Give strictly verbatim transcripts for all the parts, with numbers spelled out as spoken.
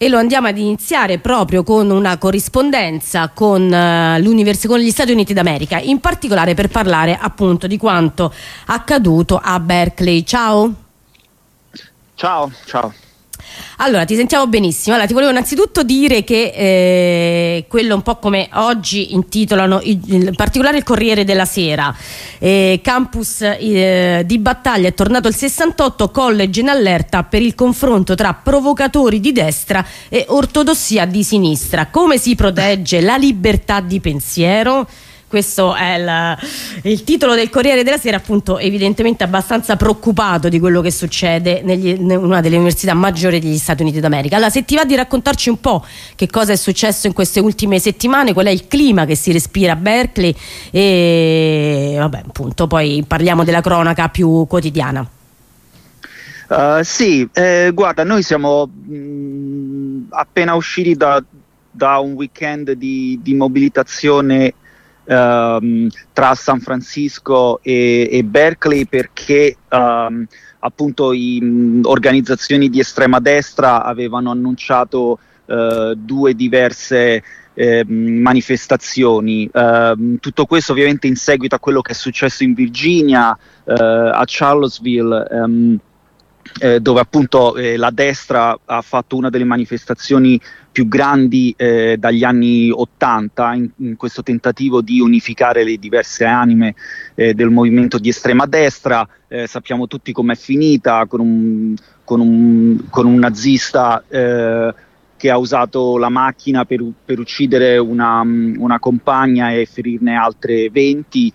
e lo andiamo ad iniziare proprio con una corrispondenza con, uh, l'univers- con gli Stati Uniti d'America, in particolare per parlare appunto di quanto accaduto a Berkeley. Ciao. Ciao, ciao. Allora, ti sentiamo benissimo. Allora, ti volevo innanzitutto dire che eh, quello un po' come oggi intitolano, in particolare il Corriere della Sera, eh, campus eh, di battaglia, è tornato il sessantotto, college in allerta per il confronto tra provocatori di destra e ortodossia di sinistra. Come si protegge la libertà di pensiero? Questo è il, il titolo del Corriere della Sera, appunto, evidentemente abbastanza preoccupato di quello che succede negli, in una delle università maggiori degli Stati Uniti d'America. Allora, se ti va di raccontarci un po' che cosa è successo in queste ultime settimane, qual è il clima che si respira a Berkeley e vabbè, appunto, poi parliamo della cronaca più quotidiana. Uh, sì, eh, guarda, noi siamo mh, appena usciti da, da un weekend di, di mobilitazione Um, tra San Francisco e, e Berkeley, perché um, appunto i, mh, organizzazioni di estrema destra avevano annunciato uh, due diverse eh, manifestazioni. Uh, tutto questo ovviamente in seguito a quello che è successo in Virginia, uh, a Charlottesville, um, eh, dove appunto eh, la destra ha fatto una delle manifestazioni più grandi eh, dagli anni ottanta in, in questo tentativo di unificare le diverse anime eh, del movimento di estrema destra. Eh, sappiamo tutti com'è finita, con un, con un, con un nazista eh, che ha usato la macchina per, per uccidere una, una compagna e ferirne altre venti.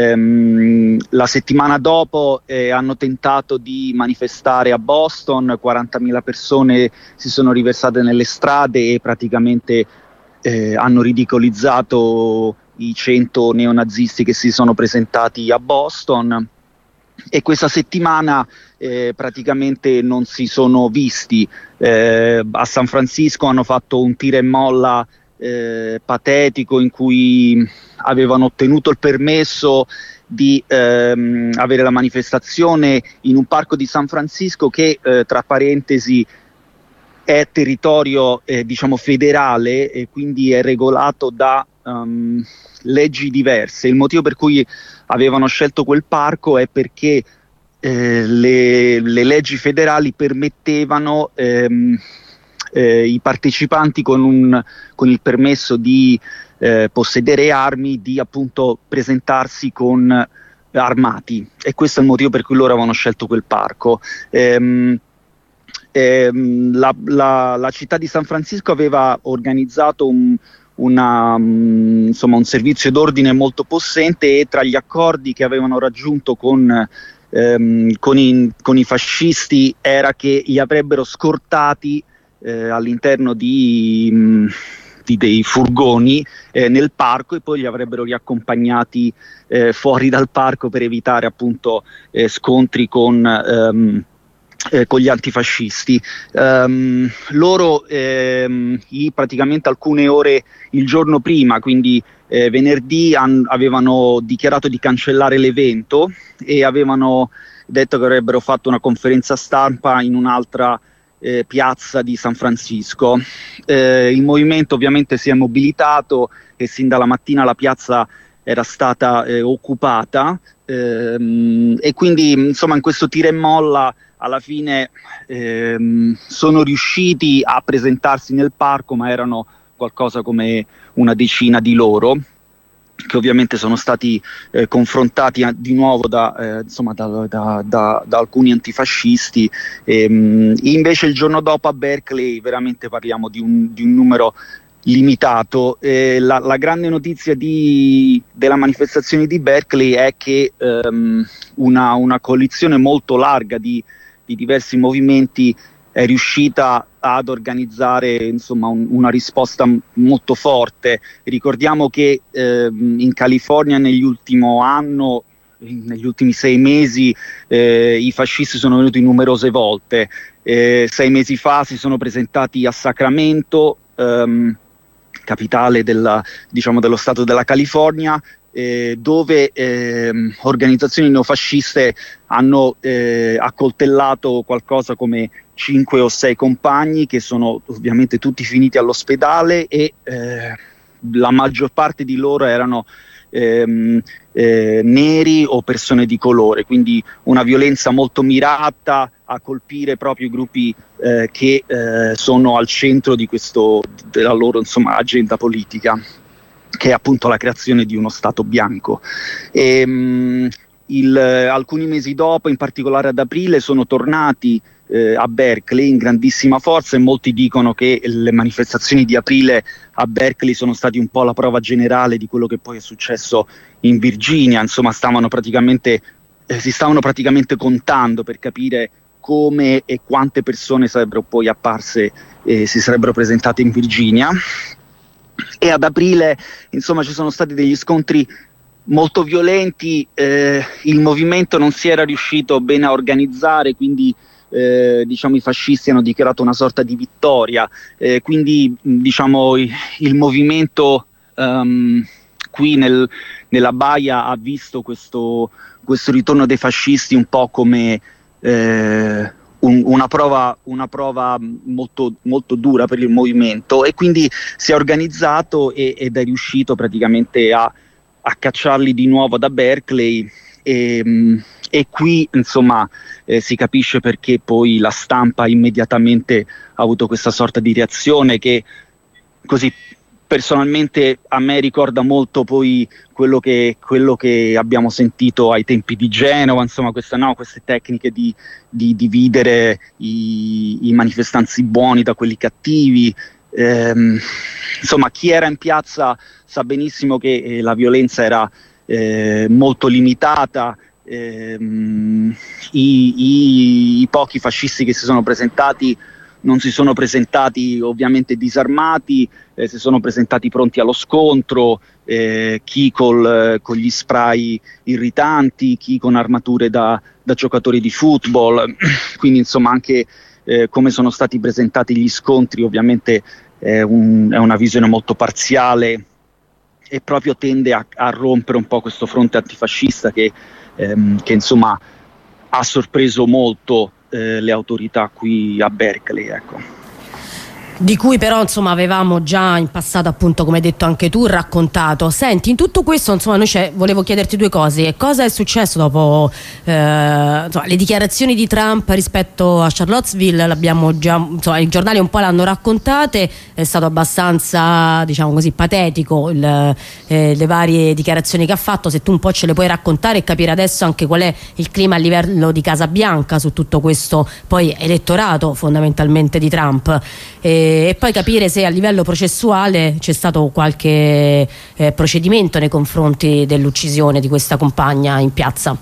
Ehm, la settimana dopo eh, hanno tentato di manifestare a Boston, quarantamila persone si sono riversate nelle strade e praticamente eh, hanno ridicolizzato i cento neonazisti che si sono presentati a Boston. E questa settimana eh, praticamente non si sono visti. Eh, a San Francisco hanno fatto un tira e molla eh, patetico in cui avevano ottenuto il permesso di ehm, avere la manifestazione in un parco di San Francisco che eh, tra parentesi è territorio eh, diciamo federale e quindi è regolato da um, leggi diverse. Il motivo per cui avevano scelto quel parco è perché eh, le, le leggi federali permettevano ehm, eh, i partecipanti con, un, con il permesso di eh, possedere armi di appunto presentarsi con eh, armati, e questo è il motivo per cui loro avevano scelto quel parco. Ehm, ehm, la, la, la città di San Francisco aveva organizzato un Una, um, insomma, un servizio d'ordine molto possente, e tra gli accordi che avevano raggiunto con, ehm, con, i, con i fascisti era che li avrebbero scortati eh, all'interno di, mh, di dei furgoni eh, nel parco, e poi li avrebbero riaccompagnati eh, fuori dal parco per evitare appunto eh, scontri con ehm, Eh, con gli antifascisti. Um, loro ehm, i, praticamente alcune ore il giorno prima, quindi eh, venerdì, han, avevano dichiarato di cancellare l'evento e avevano detto che avrebbero fatto una conferenza stampa in un'altra eh, piazza di San Francisco. Eh, il movimento ovviamente si è mobilitato e sin dalla mattina la piazza era stata eh, occupata ehm, e quindi insomma in questo tira e molla alla fine ehm, sono riusciti a presentarsi nel parco, ma erano qualcosa come una decina di loro, che ovviamente sono stati eh, confrontati a, di nuovo da, eh, insomma, da, da, da, da alcuni antifascisti. Ehm, invece il giorno dopo a Berkeley veramente parliamo di un, di un numero limitato. Eh, la, la grande notizia di, della manifestazione di Berkeley è che ehm, una, una coalizione molto larga di di diversi movimenti è riuscita ad organizzare insomma un, una risposta m- molto forte. Ricordiamo che eh, in California negli ultimo anno, negli ultimi sei mesi, eh, i fascisti sono venuti numerose volte. Eh, sei mesi fa si sono presentati a Sacramento, ehm, capitale della, diciamo, dello stato della California, Eh, dove eh, organizzazioni neofasciste hanno eh, accoltellato qualcosa come cinque o sei compagni che sono ovviamente tutti finiti all'ospedale e eh, la maggior parte di loro erano ehm, eh, neri o persone di colore, quindi una violenza molto mirata a colpire proprio i gruppi eh, che eh, sono al centro di questo, della loro insomma, agenda politica, che è appunto la creazione di uno Stato bianco. E, mh, il, alcuni mesi dopo, in particolare ad aprile, sono tornati eh, a Berkeley in grandissima forza, e molti dicono che le manifestazioni di aprile a Berkeley sono stati un po' la prova generale di quello che poi è successo in Virginia. Insomma, stavano praticamente, eh, si stavano praticamente contando per capire come e quante persone sarebbero poi apparse e eh, si sarebbero presentate in Virginia. E ad aprile, insomma, ci sono stati degli scontri molto violenti, eh, il movimento non si era riuscito bene a organizzare, quindi eh, diciamo i fascisti hanno dichiarato una sorta di vittoria, eh, quindi diciamo il, il movimento um, qui nel, nella Baia ha visto questo, questo ritorno dei fascisti un po' come eh, un, una prova, una prova molto, molto dura per il movimento, e quindi si è organizzato e, ed è riuscito praticamente a a cacciarli di nuovo da Berkeley, e, e qui insomma eh, si capisce perché poi la stampa immediatamente ha avuto questa sorta di reazione che così personalmente a me ricorda molto poi quello che, quello che abbiamo sentito ai tempi di Genova, insomma questa, no, queste tecniche di, di dividere i, i manifestanti buoni da quelli cattivi. Ehm, insomma, chi era in piazza sa benissimo che eh, la violenza era eh, molto limitata. ehm, i, i, i pochi fascisti che si sono presentati non si sono presentati ovviamente disarmati, eh, si sono presentati pronti allo scontro, eh, chi col, con gli spray irritanti, chi con armature da, da giocatori di football, quindi insomma anche eh, come sono stati presentati gli scontri ovviamente è, un, è una visione molto parziale e proprio tende a, a rompere un po' questo fronte antifascista che, ehm, che insomma ha sorpreso molto eh, le autorità qui a Berkeley, ecco. Di cui però insomma avevamo già in passato, appunto, come hai detto anche tu, raccontato. Senti, in tutto questo insomma noi volevo chiederti due cose: cosa è successo dopo eh, insomma, le dichiarazioni di Trump rispetto a Charlottesville? L'abbiamo già, insomma, i giornali un po' l'hanno raccontate, è stato abbastanza, diciamo così, patetico il, eh, le varie dichiarazioni che ha fatto. Se tu un po' ce le puoi raccontare e capire adesso anche qual è il clima a livello di Casa Bianca su tutto questo poi elettorato fondamentalmente di Trump, e e poi capire se a livello processuale c'è stato qualche eh, procedimento nei confronti dell'uccisione di questa compagna in piazza.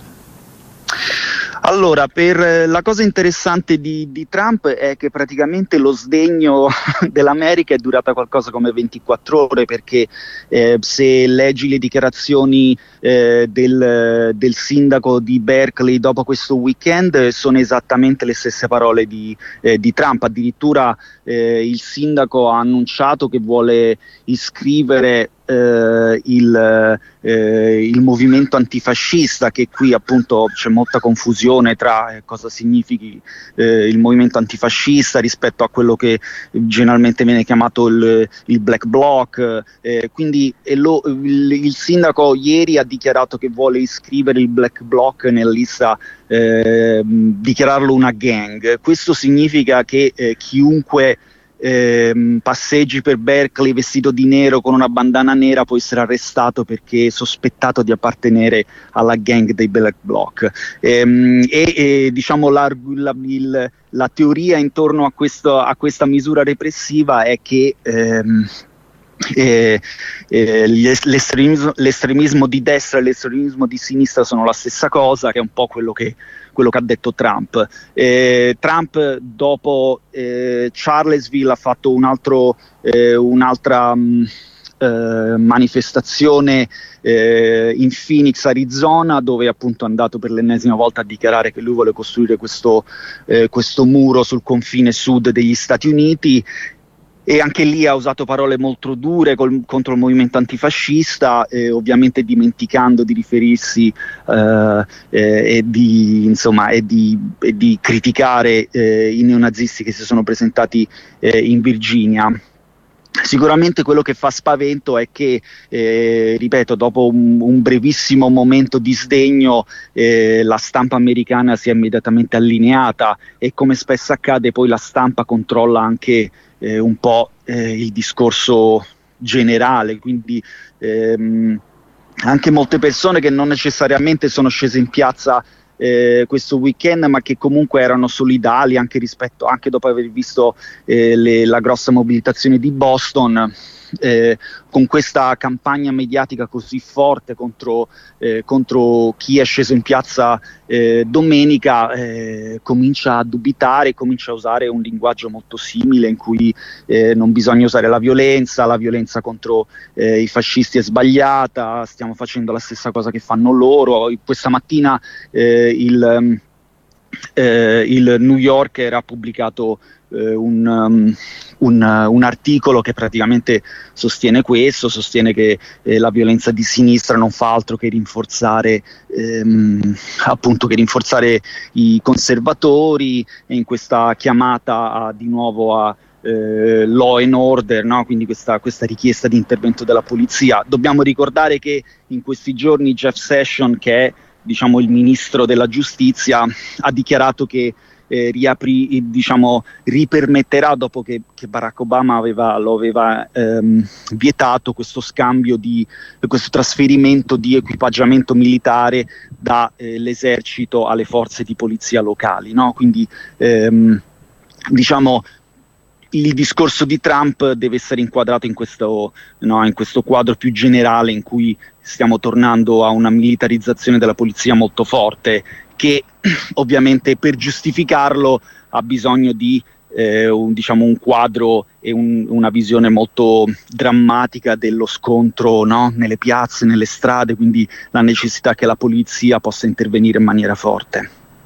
Allora, per la cosa interessante di, di Trump è che praticamente lo sdegno dell'America è durata qualcosa come ventiquattro ore, perché eh, se leggi le dichiarazioni eh, del, del sindaco di Berkeley dopo questo weekend, sono esattamente le stesse parole di, eh, di Trump. Addirittura eh, il sindaco ha annunciato che vuole iscrivere Eh, il, eh, il movimento antifascista, che qui appunto c'è molta confusione tra eh, cosa significhi eh, il movimento antifascista rispetto a quello che generalmente viene chiamato il, il Black Bloc, eh, quindi e lo, il, il sindaco ieri ha dichiarato che vuole iscrivere il Black Bloc nella lista, eh, dichiararlo una gang. Questo significa che eh, chiunque Eh, passeggi per Berkeley vestito di nero con una bandana nera può essere arrestato perché è sospettato di appartenere alla gang dei Black Bloc, ehm, e, e diciamo la, la, il, la teoria intorno a, questo, a questa misura repressiva è che ehm, Eh, eh, l'estremismo, l'estremismo di destra e l'estremismo di sinistra sono la stessa cosa, che è un po' quello che, quello che ha detto Trump. Eh, Trump dopo eh, Charlottesville ha fatto un altro, eh, un'altra mh, eh, manifestazione eh, in Phoenix, Arizona, dove appunto è andato per l'ennesima volta a dichiarare che lui vuole costruire questo, eh, questo muro sul confine sud degli Stati Uniti. e anche lì ha usato parole molto dure col, contro il movimento antifascista, eh, ovviamente dimenticando di riferirsi eh, eh, e, di, insomma, e, di, e di criticare eh, i neonazisti che si sono presentati eh, in Virginia. Sicuramente quello che fa spavento è che, eh, ripeto, dopo un, un brevissimo momento di sdegno, eh, la stampa americana si è immediatamente allineata e, come spesso accade, poi la stampa controlla anche eh, un po' eh, il discorso generale, quindi ehm, anche molte persone che non necessariamente sono scese in piazza Eh, questo weekend, ma che comunque erano solidali anche rispetto, anche dopo aver visto eh, le, la grossa mobilitazione di Boston, eh, con questa campagna mediatica così forte contro, eh, contro chi è sceso in piazza eh, domenica, eh, comincia a dubitare, comincia a usare un linguaggio molto simile in cui eh, non bisogna usare la violenza, la violenza contro eh, i fascisti è sbagliata, stiamo facendo la stessa cosa che fanno loro. Questa mattina eh, il, eh, il New Yorker ha pubblicato eh, un, um, un, uh, un articolo che praticamente sostiene questo, sostiene che eh, la violenza di sinistra non fa altro che rinforzare ehm, appunto che rinforzare i conservatori, e in questa chiamata a, di nuovo a Eh, law and order, no? Quindi questa, questa richiesta di intervento della polizia. Dobbiamo ricordare che in questi giorni Jeff Sessions, che è, diciamo, il ministro della giustizia, ha dichiarato che eh, riapri, diciamo, ripermetterà, dopo che, che Barack Obama aveva, lo aveva ehm, vietato, questo scambio di questo trasferimento di equipaggiamento militare dall'esercito eh, alle forze di polizia locali, no? Quindi ehm, diciamo il discorso di Trump deve essere inquadrato in questo, no, in questo quadro più generale in cui stiamo tornando a una militarizzazione della polizia molto forte, che ovviamente per giustificarlo ha bisogno di eh, un, diciamo, un quadro e un, una visione molto drammatica dello scontro, no, nelle piazze, nelle strade, quindi la necessità che la polizia possa intervenire in maniera forte.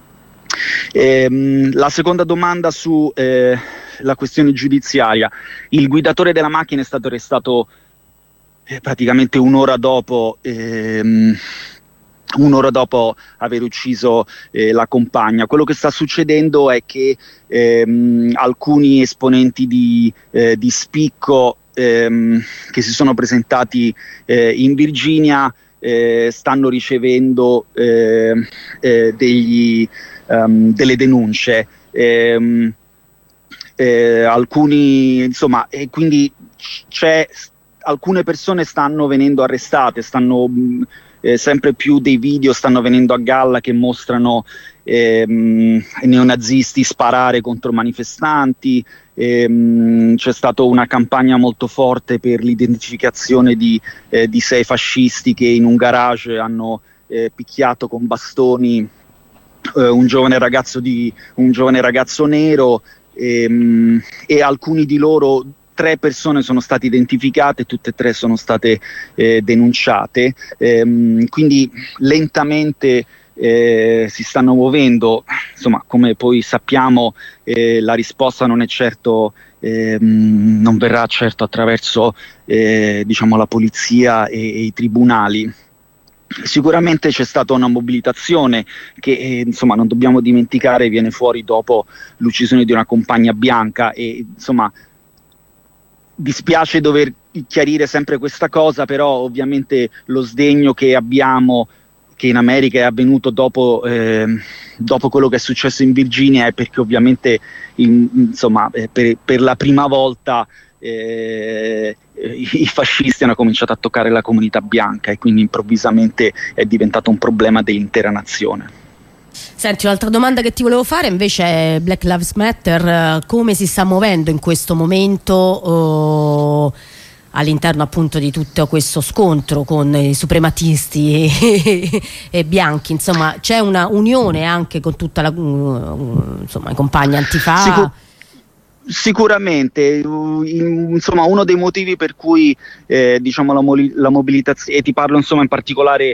Ehm, la seconda domanda su eh, la questione giudiziaria: il guidatore della macchina è stato arrestato eh, praticamente un'ora dopo ehm, un'ora dopo aver ucciso eh, la compagna. Quello che sta succedendo è che ehm, alcuni esponenti di, eh, di spicco ehm, che si sono presentati eh, in Virginia eh, stanno ricevendo eh, eh, degli Um, delle denunce, ehm, eh, alcuni, insomma, e quindi c'è, alcune persone stanno venendo arrestate, stanno mh, eh, sempre più dei video stanno venendo a galla che mostrano ehm, neonazisti sparare contro manifestanti. Ehm, c'è stata una campagna molto forte per l'identificazione di, eh, di sei fascisti che in un garage hanno eh, picchiato con bastoni Uh, un giovane ragazzo di un giovane ragazzo nero, ehm, e alcuni di loro, tre persone sono state identificate, tutte e tre sono state eh, denunciate, ehm, quindi lentamente eh, si stanno muovendo. Insomma, come poi sappiamo, eh, la risposta non è certo ehm, non verrà certo attraverso eh, diciamo la polizia e, e i tribunali. Sicuramente c'è stata una mobilitazione che eh, insomma non dobbiamo dimenticare viene fuori dopo l'uccisione di una compagna bianca, e insomma dispiace dover chiarire sempre questa cosa, però ovviamente lo sdegno che abbiamo, che in America è avvenuto dopo, eh, dopo quello che è successo in Virginia, è perché ovviamente in, insomma eh, per, per la prima volta Eh, i fascisti hanno cominciato a toccare la comunità bianca, e quindi improvvisamente è diventato un problema dell'intera nazione. Senti, un'altra domanda che ti volevo fare invece è Black Lives Matter, come si sta muovendo in questo momento oh, all'interno appunto di tutto questo scontro con i suprematisti e, e bianchi, insomma c'è una unione anche con tutta la uh, insomma i compagni Antifa? Sicur- Sicuramente, insomma, uno dei motivi per cui eh, diciamo la, mo- la mobilitazione, e ti parlo insomma in particolare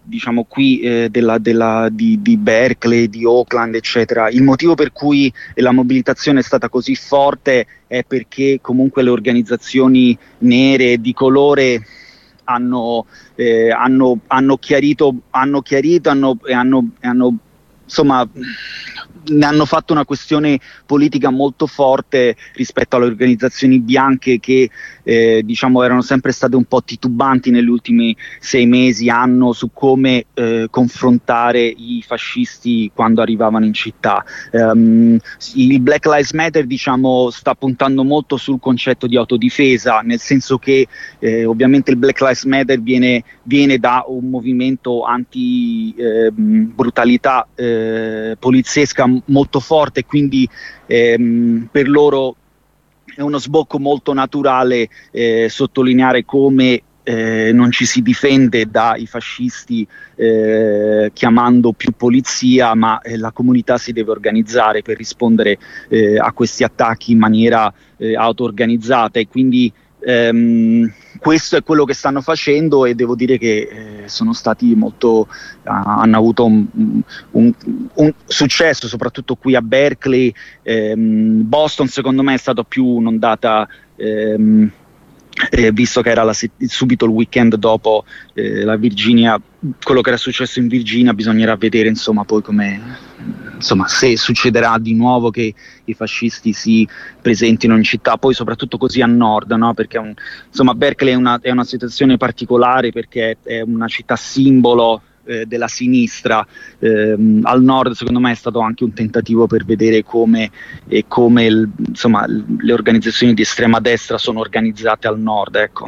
diciamo qui eh, della, della, di, di Berkeley, di Oakland, eccetera. Il motivo per cui la mobilitazione è stata così forte è perché comunque le organizzazioni nere di colore hanno, eh, hanno, hanno chiarito, hanno chiarito hanno, e hanno, hanno insomma ne hanno fatto una questione politica molto forte rispetto alle organizzazioni bianche che eh, diciamo erano sempre state un po' titubanti negli ultimi sei mesi, anno, su come eh, confrontare i fascisti quando arrivavano in città. Um, il Black Lives Matter diciamo sta puntando molto sul concetto di autodifesa, nel senso che eh, ovviamente il Black Lives Matter viene, viene da un movimento anti eh, brutalità eh, poliziesca molto forte, quindi ehm, per loro è uno sbocco molto naturale eh, sottolineare come eh, non ci si difende dai fascisti eh, chiamando più polizia, ma eh, la comunità si deve organizzare per rispondere eh, a questi attacchi in maniera eh, auto-organizzata, e quindi ehm, questo è quello che stanno facendo, e devo dire che eh, sono stati molto, uh, hanno avuto un, un, un successo, soprattutto qui a Berkeley. ehm, Boston secondo me è stata più un'ondata, ehm, eh, visto che era la, subito il weekend dopo eh, la Virginia, quello che era successo in Virginia. Bisognerà vedere insomma poi come, insomma, se succederà di nuovo che i fascisti si presentino in città, poi soprattutto così a nord, no? Perché un, insomma Berkeley è una, è una situazione particolare, perché è una città simbolo eh, della sinistra. Eh, al nord secondo me è stato anche un tentativo per vedere come, eh, come il, insomma, le organizzazioni di estrema destra sono organizzate al nord, ecco.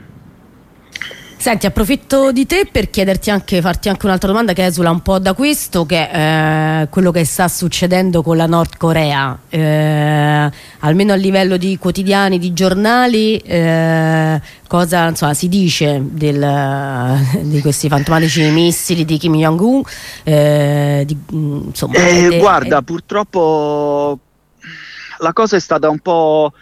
Senti, approfitto di te per chiederti anche, farti anche un'altra domanda che esula un po' da questo, che è eh, quello che sta succedendo con la Nord Corea, eh, almeno a livello di quotidiani, di giornali, eh, cosa insomma, si dice del, di questi fantomatici missili di Kim Jong-un? Eh, di, insomma, eh, ed, guarda, ed... purtroppo la cosa è stata un po'...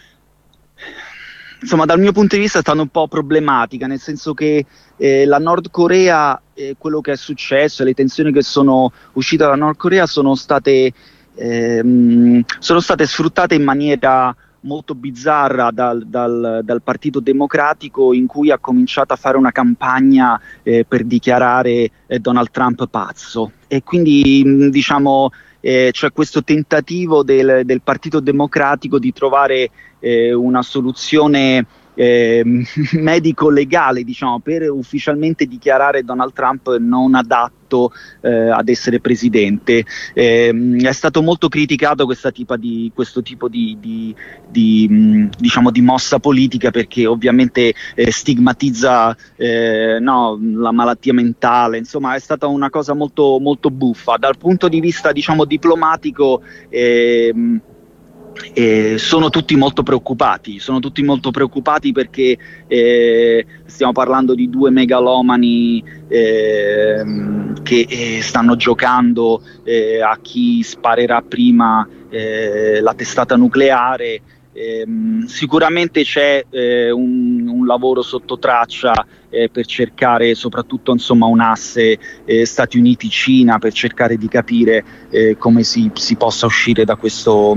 Insomma, dal mio punto di vista è stata un po' problematica, nel senso che eh, la Nord Corea, eh, quello che è successo e le tensioni che sono uscite dalla Nord Corea sono state, ehm, sono state sfruttate in maniera molto bizzarra dal, dal, dal Partito Democratico, in cui ha cominciato a fare una campagna eh, per dichiarare eh, Donald Trump pazzo. E quindi mh, diciamo eh, c'è questo tentativo del, del Partito Democratico di trovare eh, una soluzione eh, medico-legale, diciamo, per ufficialmente dichiarare Donald Trump non adatto eh, ad essere presidente. Eh, è stato molto criticato questa tipa di, questo tipo di, di, di, mh, diciamo, di mossa politica, perché ovviamente eh, stigmatizza eh, no, la malattia mentale. Insomma, è stata una cosa molto, molto buffa. Dal punto di vista, diciamo, diplomatico, eh, Eh, sono tutti molto preoccupati, sono tutti molto preoccupati perché eh, stiamo parlando di due megalomani eh, che eh, stanno giocando eh, a chi sparerà prima eh, la testata nucleare. Eh, sicuramente c'è eh, un, un lavoro sotto traccia eh, per cercare soprattutto insomma un asse eh, Stati Uniti-Cina, per cercare di capire eh, come si, si possa uscire da questo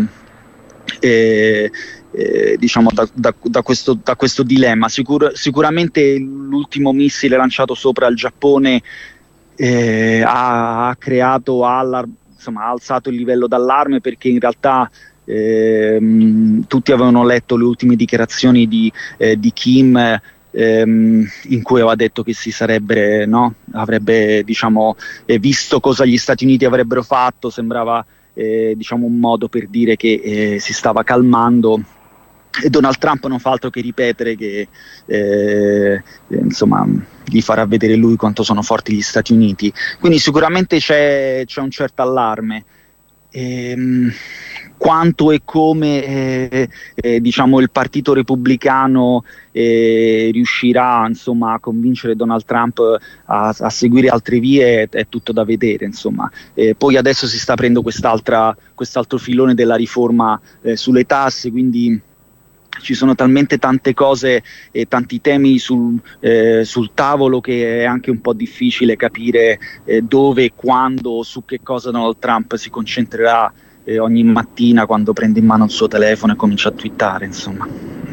Eh, eh, diciamo da, da, da, questo, da questo dilemma. Sicur- sicuramente l'ultimo missile lanciato sopra il Giappone eh, ha, ha creato allar- insomma, ha alzato il livello d'allarme, perché in realtà eh, mh, tutti avevano letto le ultime dichiarazioni di, eh, di Kim, ehm, in cui aveva detto che si sarebbe, no, avrebbe diciamo eh, visto cosa gli Stati Uniti avrebbero fatto. Sembrava Eh, diciamo un modo per dire che eh, si stava calmando, e Donald Trump non fa altro che ripetere che eh, eh, insomma gli farà vedere lui quanto sono forti gli Stati Uniti. Quindi sicuramente c'è, c'è un certo allarme. Ehm, quanto e come eh, eh, diciamo il Partito Repubblicano eh, riuscirà insomma a convincere Donald Trump a, a seguire altre vie è, è tutto da vedere, insomma. Eh, poi adesso si sta aprendo quest'altra, quest'altro filone della riforma eh, sulle tasse, quindi ci sono talmente tante cose e tanti temi sul, eh, sul tavolo che è anche un po' difficile capire eh, dove, quando, su che cosa Donald Trump si concentrerà eh, ogni mattina quando prende in mano il suo telefono e comincia a twittare, insomma.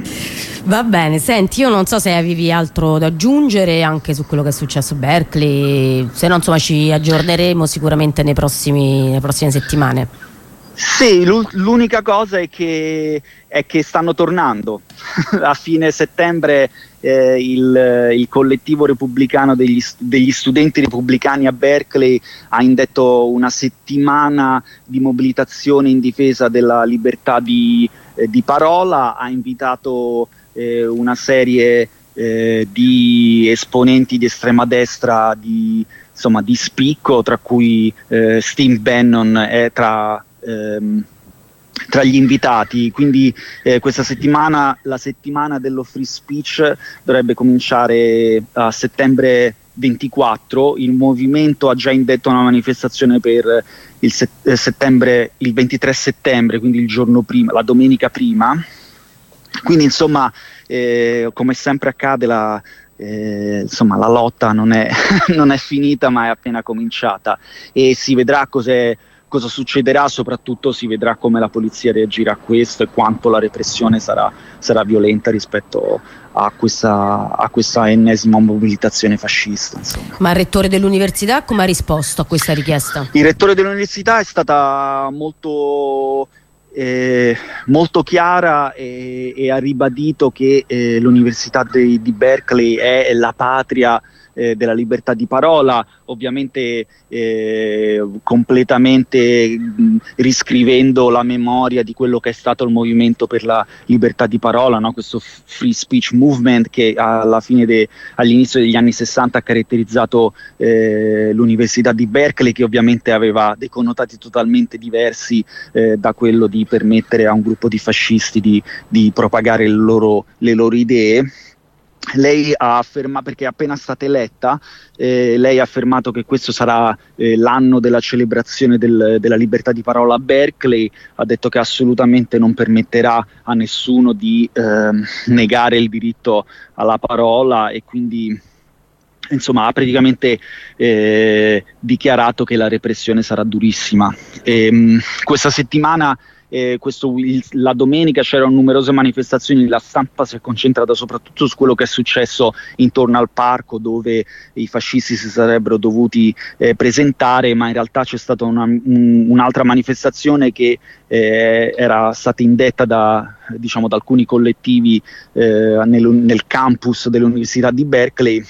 Va bene, senti, io non so se avevi altro da aggiungere anche su quello che è successo a Berkeley, se no insomma ci aggiorneremo sicuramente nei prossimi, nelle prossime settimane. Sì, l'unica cosa è che, è che stanno tornando. A fine settembre eh, il, il collettivo repubblicano degli, degli studenti repubblicani a Berkeley ha indetto una settimana di mobilitazione in difesa della libertà di, eh, di parola, ha invitato eh, una serie eh, di esponenti di estrema destra di, insomma, di spicco, tra cui eh, Steve Bannon è tra Ehm, tra gli invitati, quindi eh, questa settimana, la settimana dello free speech, dovrebbe cominciare a settembre ventiquattro. Il movimento ha già indetto una manifestazione per il, set- eh, settembre, il ventitré settembre, quindi il giorno prima, la domenica prima. Quindi insomma, eh, come sempre accade, la, eh, insomma, la lotta non è, non è finita, ma è appena cominciata, e si vedrà cos'è cosa succederà, soprattutto si vedrà come la polizia reagirà a questo e quanto la repressione sarà, sarà violenta rispetto a questa, a questa ennesima mobilitazione fascista, insomma. Ma il rettore dell'università come ha risposto a questa richiesta? Il rettore dell'università è stata molto, eh, molto chiara e, e ha ribadito che eh, l'università de, di Berkeley è la patria Eh, della libertà di parola, ovviamente eh, completamente mh, riscrivendo la memoria di quello che è stato il movimento per la libertà di parola, no? Questo free speech movement che alla fine de, all'inizio degli anni sessanta ha caratterizzato eh, l'università di Berkeley, che ovviamente aveva dei connotati totalmente diversi eh, da quello di permettere a un gruppo di fascisti di, di propagare le loro, le loro idee. Lei ha affermato, perché è appena stata eletta, eh, lei ha affermato che questo sarà eh, l'anno della celebrazione del, della libertà di parola a Berkeley, ha detto che assolutamente non permetterà a nessuno di eh, negare il diritto alla parola, e quindi insomma ha praticamente eh, dichiarato che la repressione sarà durissima. E, mh, questa settimana Eh, questo, il, la domenica c'erano numerose manifestazioni, la stampa si è concentrata soprattutto su quello che è successo intorno al parco dove i fascisti si sarebbero dovuti eh, presentare, ma in realtà c'è stata una, un, un'altra manifestazione che eh, era stata indetta da, diciamo, da alcuni collettivi eh, nel, nel campus dell'Università di Berkeley,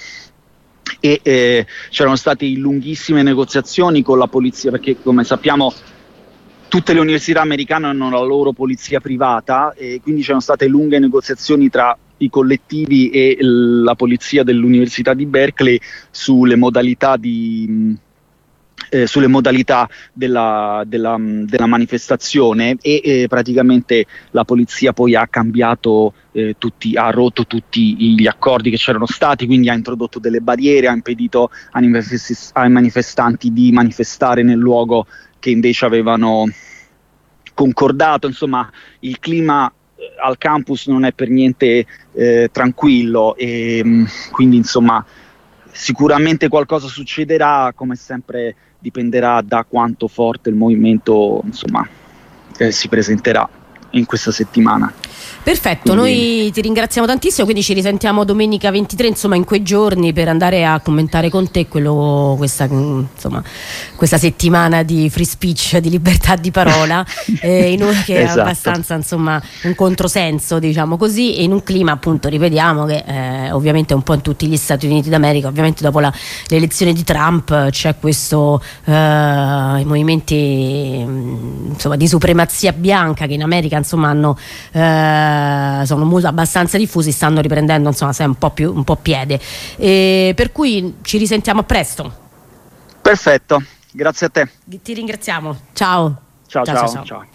e eh, c'erano state lunghissime negoziazioni con la polizia, perché come sappiamo tutte le università americane hanno la loro polizia privata, e quindi c'erano state lunghe negoziazioni tra i collettivi e la polizia dell'Università di Berkeley sulle modalità di eh, sulle modalità della, della, della manifestazione, e eh, praticamente la polizia poi ha cambiato eh, tutti, ha rotto tutti gli accordi che c'erano stati, quindi ha introdotto delle barriere, ha impedito ai, manifest- ai manifestanti di manifestare nel luogo che invece avevano concordato. Insomma, il clima eh, al campus non è per niente eh, tranquillo, e mh, quindi insomma sicuramente qualcosa succederà, come sempre dipenderà da quanto forte il movimento, insomma, eh, si presenterà in questa settimana. Perfetto, quindi noi ti ringraziamo tantissimo, quindi ci risentiamo domenica ventitré, insomma in quei giorni, per andare a commentare con te quello, questa, insomma, questa settimana di free speech, di libertà di parola, eh, in un, che esatto. È abbastanza, insomma, un controsenso, diciamo così, e in un clima, appunto, ripetiamo, che eh, ovviamente un po' in tutti gli Stati Uniti d'America, ovviamente dopo la, l'elezione di Trump c'è questo eh, i movimenti insomma di supremazia bianca che in America insomma hanno eh, sono molto, abbastanza diffusi, stanno riprendendo insomma un po' più un po' piede, e per cui ci risentiamo a presto. Perfetto, grazie a te. Ti ringraziamo, ciao ciao ciao, ciao. ciao. ciao.